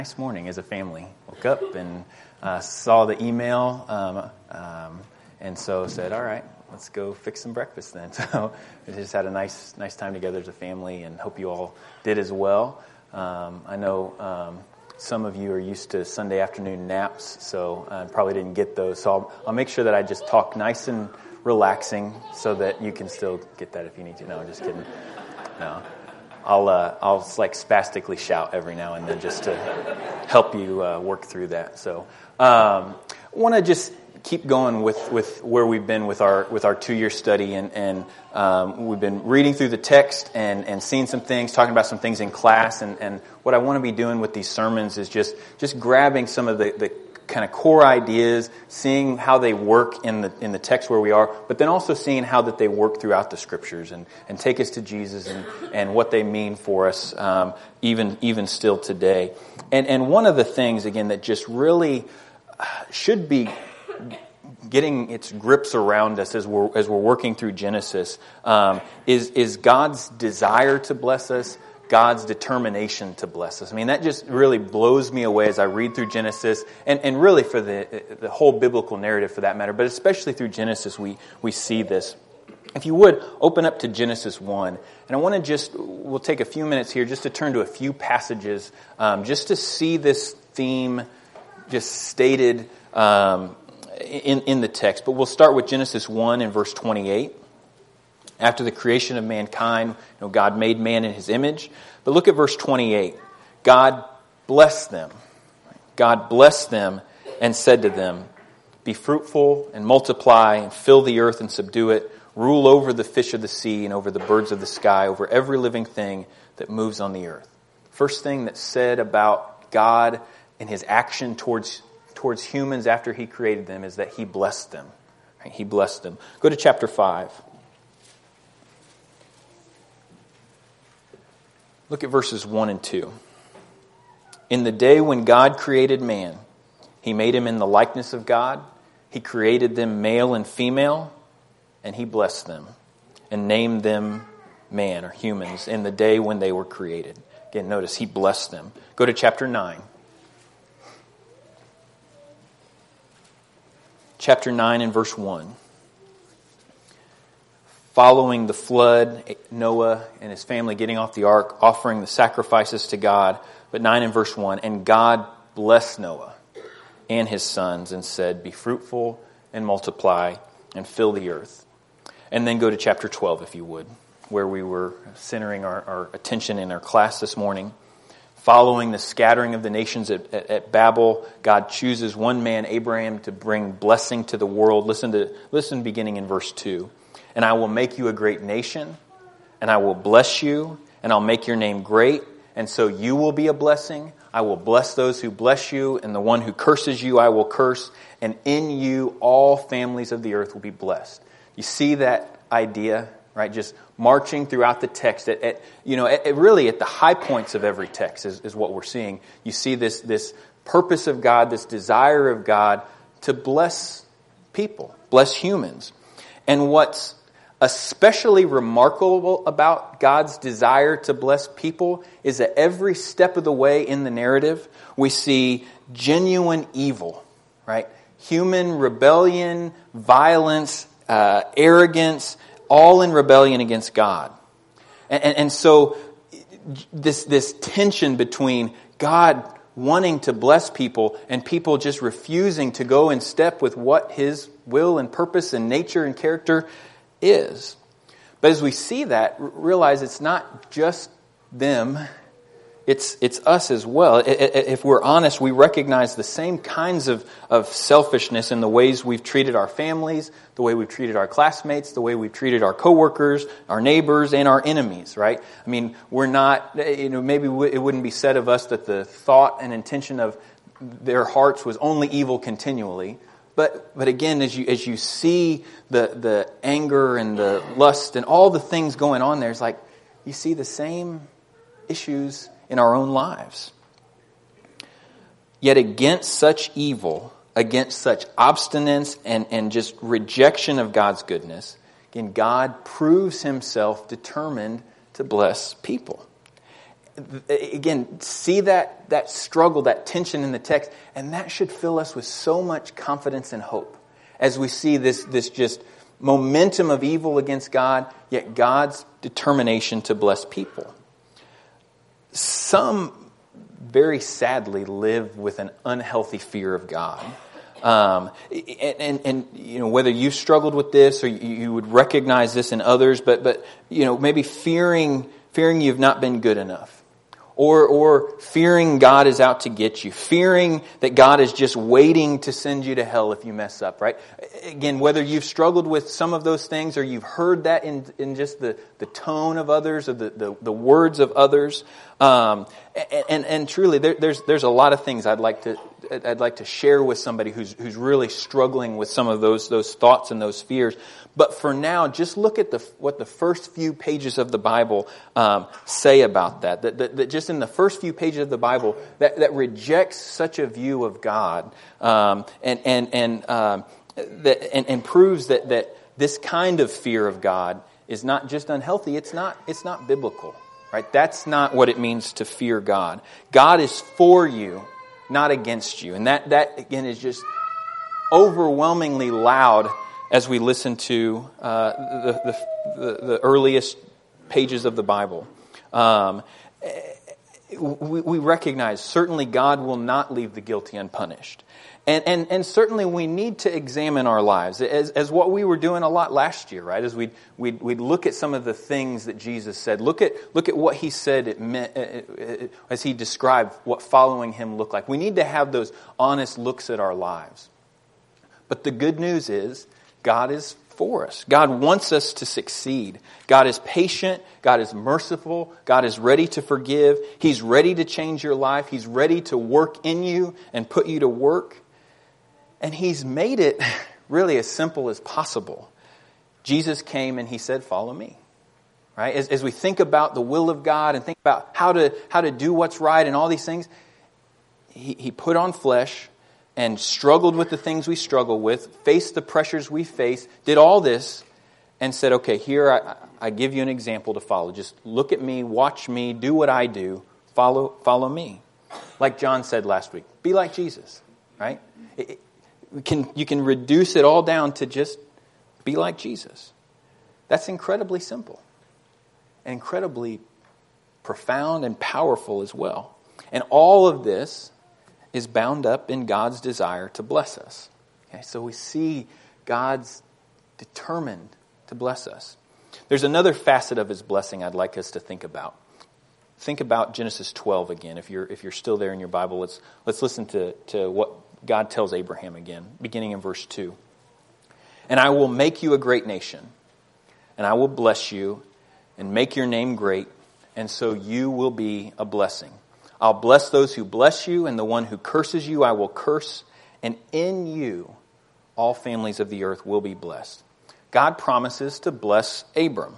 Nice morning as a family. Woke up and saw the email, and so said, all right, let's go fix some breakfast then. So we just had a nice time together as a family, and hope you all did as well. I know some of you are used to Sunday afternoon naps, so I probably didn't get those. So I'll make sure that I just talk nice and relaxing so that you can still get that if you need to. No, I'm just kidding. No. I'll like spastically shout every now and then just to help you work through that. So I want to just keep going with where we've been with our 2-year study, and we've been reading through the text and seeing some things, talking about some things in class, and what I want to be doing with these sermons is just grabbing some of the kind of core ideas, seeing how they work in the text where we are, but then also seeing how that they work throughout the scriptures and take us to Jesus and what they mean for us even still today. And one of the things, again, that just really should be getting its grips around us as we're working through Genesis is God's desire to bless us, God's determination to bless us. I mean, that just really blows me away as I read through Genesis, and really for the whole biblical narrative for that matter, but especially through Genesis we see this. If you would, open up to Genesis 1. And I want to we'll take a few minutes here just to turn to a few passages, just to see this theme just stated in the text. But we'll start with Genesis 1 and verse 28. After the creation of mankind, God made man in his image. But look at verse 28. God blessed them. God blessed them and said to them, "Be fruitful and multiply and fill the earth and subdue it. Rule over the fish of the sea and over the birds of the sky, over every living thing that moves on the earth." First thing that's said about God and his action towards humans after he created them is that he blessed them. He blessed them. Go to chapter 5. Look at verses 1 and 2. In the day when God created man, he made him in the likeness of God. He created them male and female, and he blessed them and named them man, or humans, in the day when they were created. Again, notice he blessed them. Go to chapter 9. Chapter 9 and verse 1. Following the flood, Noah and his family getting off the ark, offering the sacrifices to God. But 9 and verse 1, and God blessed Noah and his sons and said, "Be fruitful and multiply and fill the earth." And then go to chapter 12, if you would, where we were centering our attention in our class this morning. Following the scattering of the nations at Babel, God chooses one man, Abraham, to bring blessing to the world. Listen beginning in verse 2. "And I will make you a great nation, and I will bless you, and I'll make your name great, and so you will be a blessing. I will bless those who bless you, and the one who curses you I will curse, and in you all families of the earth will be blessed." You see that idea, right? Just marching throughout the text. Really at the high points of every text is what we're seeing. You see this purpose of God, this desire of God to bless people, bless humans. And what's especially remarkable about God's desire to bless people is that every step of the way in the narrative, we see genuine evil, right? Human rebellion, violence, arrogance, all in rebellion against God. And so this tension between God wanting to bless people and people just refusing to go in step with what his will and purpose and nature and character is. But as we see that, realize it's not just them, it's us as well. If we're honest, we recognize the same kinds of selfishness in the ways we've treated our families, the way we've treated our classmates, the way we've treated our coworkers, our neighbors, and our enemies, right? I mean, we're not, maybe it wouldn't be said of us that the thought and intention of their hearts was only evil continually. But again, as you see the anger and the lust and all the things going on there, it's like you see the same issues in our own lives. Yet against such evil, against such obstinance and just rejection of God's goodness, again, God proves himself determined to bless people. again, see that struggle, that tension in the text, and that should fill us with so much confidence and hope as we see this just momentum of evil against God, yet God's determination to bless people. Some very sadly live with an unhealthy fear of God. And whether you've struggled with this or you would recognize this in others, but maybe fearing you've not been good enough. Or fearing God is out to get you. Fearing that God is just waiting to send you to hell if you mess up, right? Again, whether you've struggled with some of those things or you've heard that in just the tone of others or the words of others. And truly, there's a lot of things I'd like to share with somebody who's really struggling with some of those thoughts and those fears. But for now, just look at what the first few pages of the Bible say about that. That just in the first few pages of the Bible that rejects such a view of God and proves that this kind of fear of God is not just unhealthy. It's not biblical, right? That's not what it means to fear God. God is for you, not against you, and that again is just overwhelmingly loud as we listen to the earliest pages of the Bible. We recognize certainly God will not leave the guilty unpunished. And certainly we need to examine our lives as what we were doing a lot last year, right? As we'd look at some of the things that Jesus said. Look at what he said it meant as he described what following him looked like. We need to have those honest looks at our lives. But the good news is God is for us. God wants us to succeed. God is patient. God is merciful. God is ready to forgive. He's ready to change your life. He's ready to work in you and put you to work. And He's made it really as simple as possible. Jesus came and He said, "Follow me." Right? As we think about the will of God and think about how to do what's right and all these things, He put on flesh and struggled with the things we struggle with, faced the pressures we face, did all this, and said, "Okay, here I give you an example to follow. Just look at me, watch me, do what I do, follow me." Like John said last week, be like Jesus, right? You can reduce it all down to just be like Jesus. That's incredibly simple, and incredibly profound and powerful as well. And all of this is bound up in God's desire to bless us. Okay, so we see God's determined to bless us. There's another facet of His blessing I'd like us to think about. Think about Genesis 12 again. If you're still there in your Bible, let's listen to what God tells Abraham again, beginning in verse 2. "And I will make you a great nation, and I will bless you and make your name great, and so you will be a blessing. I'll bless those who bless you, and the one who curses you I will curse, and in you all families of the earth will be blessed." God promises to bless Abram.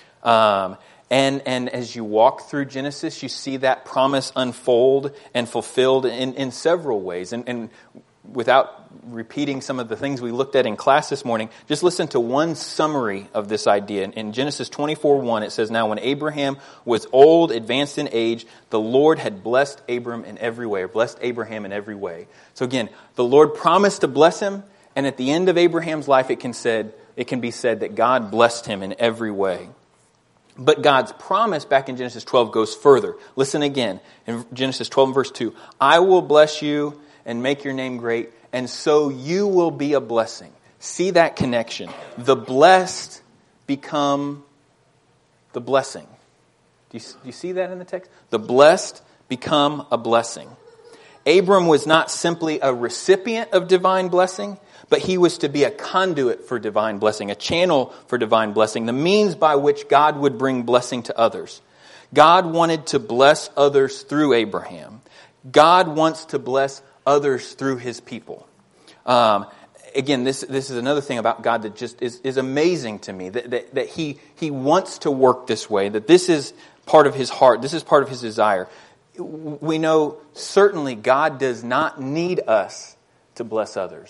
And as you walk through Genesis, you see that promise unfold and fulfilled in several ways. And without repeating some of the things we looked at in class this morning, just listen to one summary of this idea. In Genesis 24:1, it says, "Now when Abraham was old, advanced in age, the Lord had blessed Abram in every way," or blessed Abraham in every way. So again, the Lord promised to bless him, and at the end of Abraham's life, it can be said that God blessed him in every way. But God's promise back in Genesis 12 goes further. Listen again. In Genesis 12 and verse 2, "I will bless you and make your name great, and so you will be a blessing." See that connection. The blessed become the blessing. Do you see that in the text? The blessed become a blessing. Abram was not simply a recipient of divine blessing, but he was to be a conduit for divine blessing, a channel for divine blessing, the means by which God would bring blessing to others. God wanted to bless others through Abraham. God wants to bless others through His people. Again, this is another thing about God that just is amazing to me, that He wants to work this way, that this is part of His heart, this is part of His desire. We know certainly God does not need us to bless others.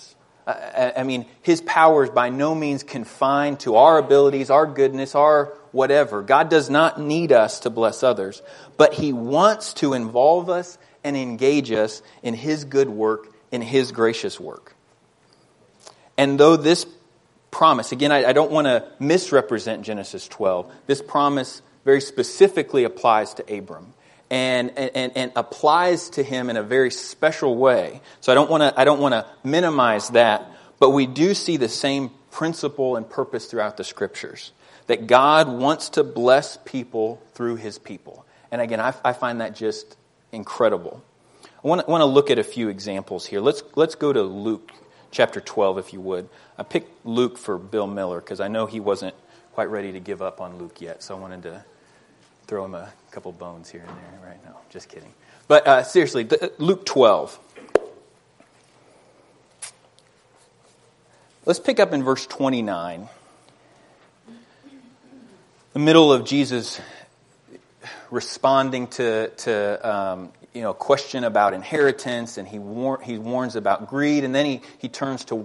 I mean, his power is by no means confined to our abilities, our goodness, our whatever. God does not need us to bless others, but he wants to involve us and engage us in his good work, in his gracious work. And though this promise, again, I don't want to misrepresent Genesis 12. This promise very specifically applies to Abram and applies to him in a very special way. So I don't want to minimize that, but we do see the same principle and purpose throughout the Scriptures, that God wants to bless people through his people. And again, I find that just incredible. I want to look at a few examples here. Let's go to Luke chapter 12, if you would. I picked Luke for Bill Miller because I know he wasn't quite ready to give up on Luke yet, so I wanted to throw him a couple bones here and there right now. Just kidding. But seriously, Luke 12. Let's pick up in verse 29. The middle of Jesus responding to a question about inheritance, and he warns about greed, and then he turns to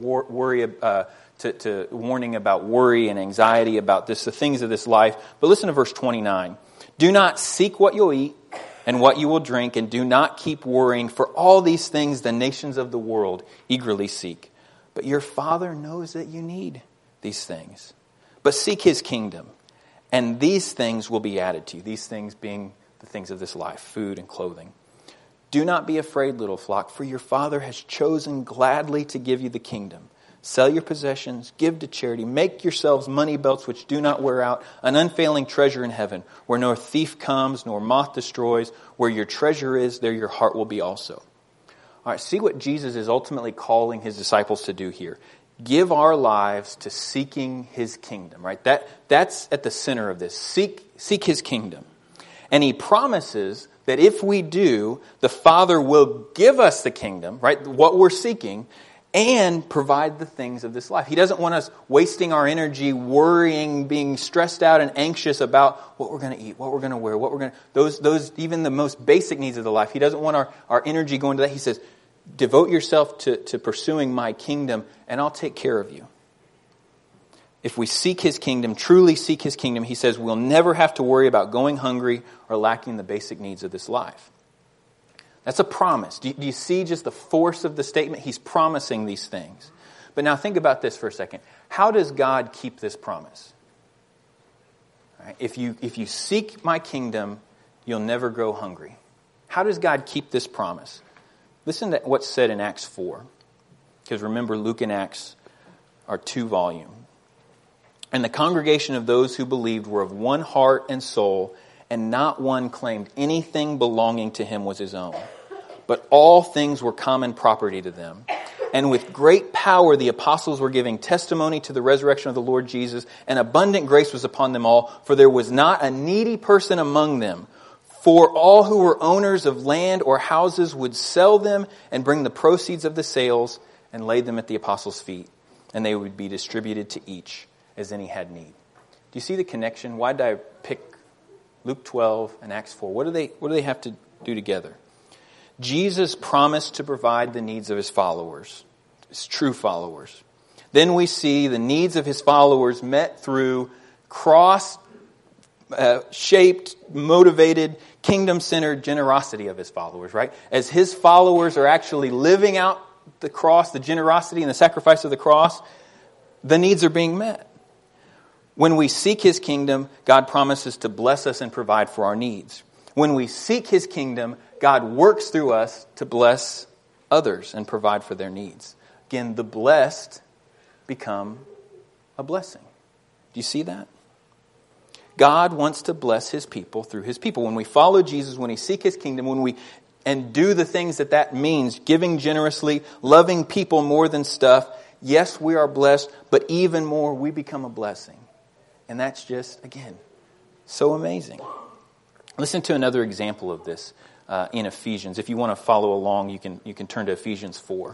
warning about worry and anxiety about the things of this life. But listen to verse 29. Do not seek what you'll eat and what you will drink, and do not keep worrying, for all these things the nations of the world eagerly seek. But your Father knows that you need these things. But seek his kingdom, and these things will be added to you. These things being the things of this life, food and clothing. Do not be afraid, little flock, for your Father has chosen gladly to give you the kingdom. Sell your possessions, give to charity, make yourselves money belts which do not wear out, an unfailing treasure in heaven, where no thief comes, nor moth destroys. Where your treasure is, there your heart will be also. All right, see what Jesus is ultimately calling his disciples to do here. Give our lives to seeking his kingdom, right? That's at the center of this. Seek his kingdom. And he promises that if we do, the Father will give us the kingdom, right? What we're seeking, and provide the things of this life. He doesn't want us wasting our energy worrying, being stressed out and anxious about what we're going to eat, what we're going to wear, what we're going to... Those even the most basic needs of the life. He doesn't want our energy going to that. He says, devote yourself to pursuing my kingdom, and I'll take care of you. If we seek his kingdom, truly seek his kingdom, he says we'll never have to worry about going hungry or lacking the basic needs of this life. That's a promise. Do you see just the force of the statement? He's promising these things. But now think about this for a second. How does God keep this promise? All right, if you seek my kingdom, you'll never go hungry. How does God keep this promise? Listen to what's said in Acts 4. Because remember, Luke and Acts are 2 volumes. And the congregation of those who believed were of one heart and soul, and not one claimed anything belonging to him was his own. But all things were common property to them. And with great power the apostles were giving testimony to the resurrection of the Lord Jesus, and abundant grace was upon them all, for there was not a needy person among them. For all who were owners of land or houses would sell them and bring the proceeds of the sales and lay them at the apostles' feet, and they would be distributed to each as any had need. Do you see the connection? Why did I pick Luke 12 and Acts 4? What do they have to do together? Jesus promised to provide the needs of his followers, his true followers. Then we see the needs of his followers met through cross-shaped, motivated, kingdom-centered generosity of his followers, right? As his followers are actually living out the cross, the generosity and the sacrifice of the cross, the needs are being met. When we seek his kingdom, God promises to bless us and provide for our needs. When we seek his kingdom, God works through us to bless others and provide for their needs. Again, the blessed become a blessing. Do you see that? God wants to bless his people through his people. When we follow Jesus, when we seek his kingdom, and do the things that means, giving generously, loving people more than stuff, yes, we are blessed, but even more, we become a blessing. And that's just, again, so amazing. Listen to another example of this in Ephesians. If you want to follow along, you can turn to Ephesians 4.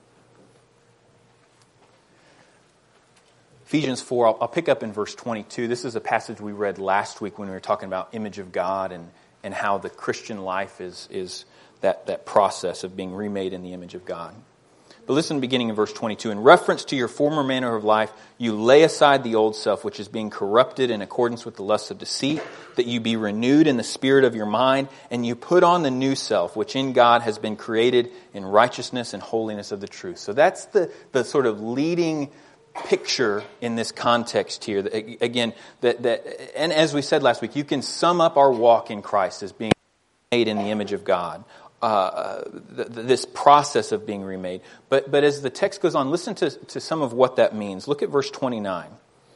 Ephesians 4, I'll pick up in verse 22. This is a passage we read last week when we were talking about image of God and how the Christian life is that process of being remade in the image of God. But listen, beginning in verse 22. In reference to your former manner of life, you lay aside the old self, which is being corrupted in accordance with the lusts of deceit, that you be renewed in the spirit of your mind, and you put on the new self, which in God has been created in righteousness and holiness of the truth. So that's the sort of leading picture in this context here. Again, and as we said last week, you can sum up our walk in Christ as being made in the image of God. This process of being remade. But as the text goes on, listen to some of what that means. Look at verse 29.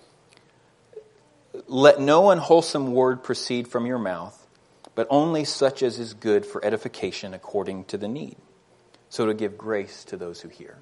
Let no unwholesome word proceed from your mouth, but only such as is good for edification according to the need, so to give grace to those who hear.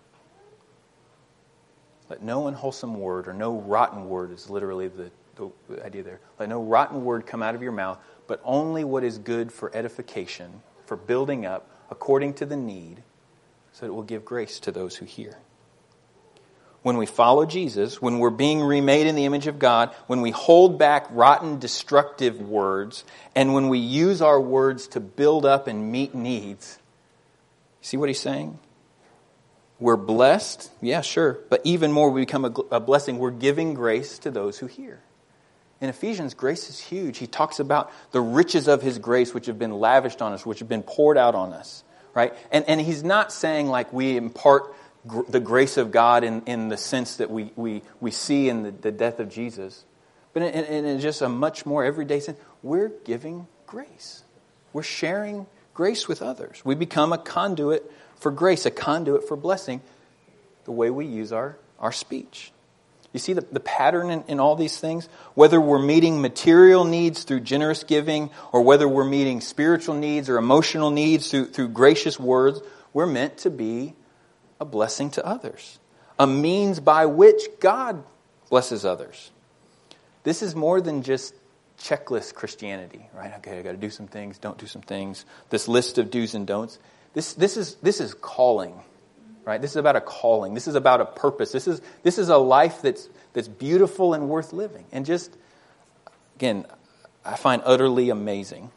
Let no unwholesome word, or no rotten word is literally the idea there. Let no rotten word come out of your mouth, but only what is good for edification, for building up according to the need, so that it will give grace to those who hear. When we follow Jesus, when we're being remade in the image of God, when we hold back rotten, destructive words, and when we use our words to build up and meet needs, see what he's saying? We're blessed, yeah, sure, but even more we become a blessing. We're giving grace to those who hear. In Ephesians, grace is huge. He talks about the riches of His grace which have been lavished on us, which have been poured out on us, right? And He's not saying like we impart the grace of God in the sense that we see in the death of Jesus, but in just a much more everyday sense. We're giving grace. We're sharing grace with others. We become a conduit for grace, a conduit for blessing, the way we use our speech. You see the pattern in all these things? Whether we're meeting material needs through generous giving, or whether we're meeting spiritual needs or emotional needs through gracious words, we're meant to be a blessing to others. A means by which God blesses others. This is more than just checklist Christianity, right? Okay, I got to do some things, don't do some things. This list of do's and don'ts. This is calling. Right? This is about a calling. This is about a purpose. This is a life that's beautiful and worth living. And just, again, I find utterly amazing.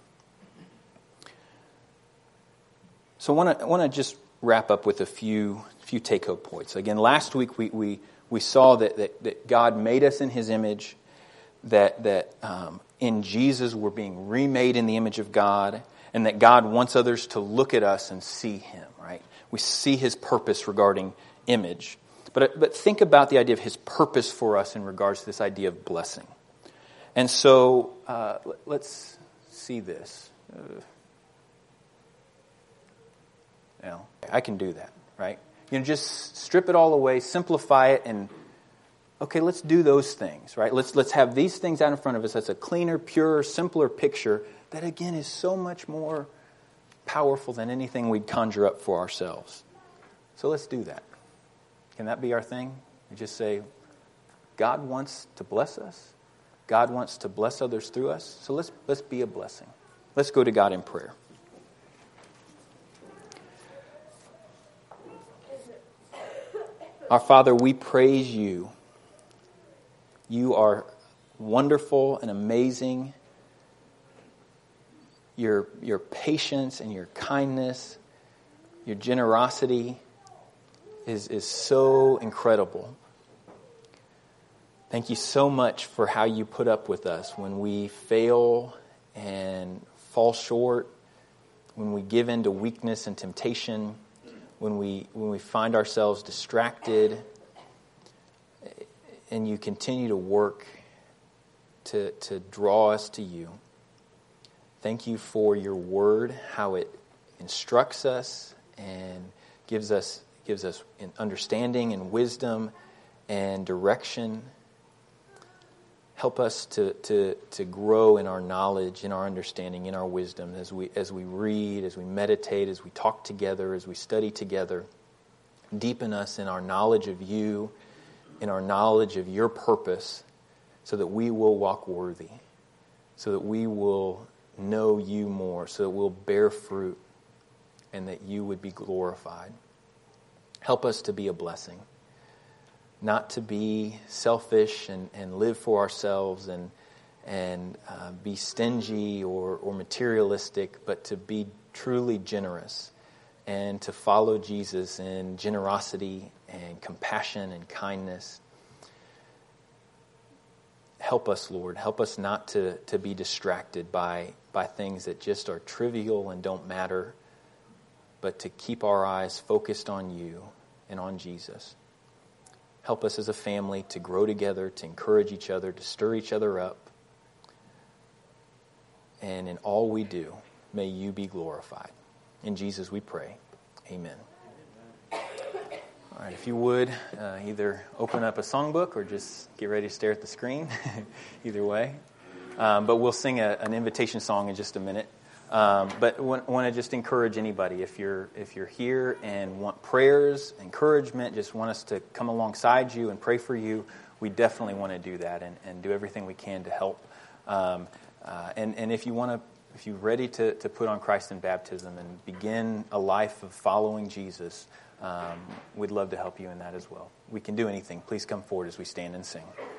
So I want to just wrap up with a few take-home points. Again, last week we saw that God made us in His image, that in Jesus we're being remade in the image of God, and that God wants others to look at us and see Him, right? We see His purpose regarding image. But think about the idea of His purpose for us in regards to this idea of blessing. And so let's see this. I can do that, right? Just strip it all away, simplify it, and okay, let's do those things, right? Let's have these things out in front of us. That's a cleaner, purer, simpler picture that, again, is so much more powerful than anything we'd conjure up for ourselves. So let's do that. Can that be our thing? We just say, God wants to bless us. God wants to bless others through us. So let's be a blessing. Let's go to God in prayer. Our Father, we praise You. You are wonderful and amazing. Your patience and your kindness, your generosity is so incredible. Thank You so much for how You put up with us when we fail and fall short, when we give in to weakness and temptation, when we find ourselves distracted, and You continue to work to draw us to You. Thank You for Your word, how it instructs us and gives us understanding and wisdom and direction. Help us to grow in our knowledge, in our understanding, in our wisdom as we read, as we meditate, as we talk together, as we study together. Deepen us in our knowledge of You, in our knowledge of Your purpose, so that we will walk worthy, so that we will know You more, so that we'll bear fruit and that You would be glorified. Help us to be a blessing, not to be selfish and live for ourselves and be stingy or materialistic, but to be truly generous and to follow Jesus in generosity and compassion and kindness. Help us, Lord. Help us not to be distracted by things that just are trivial and don't matter, but to keep our eyes focused on you and on Jesus. Help us as a family to grow together, to encourage each other, to stir each other up. And in all we do, may you be glorified. In Jesus we pray. Amen. All right, if you would, either open up a songbook or just get ready to stare at the screen. Either way. But we'll sing an invitation song in just a minute. But want to just encourage anybody, if you're here and want prayers, encouragement, just want us to come alongside you and pray for you, we definitely want to do that and do everything we can to help. And if you're ready to put on Christ in baptism and begin a life of following Jesus, we'd love to help you in that as well. We can do anything. Please come forward as we stand and sing.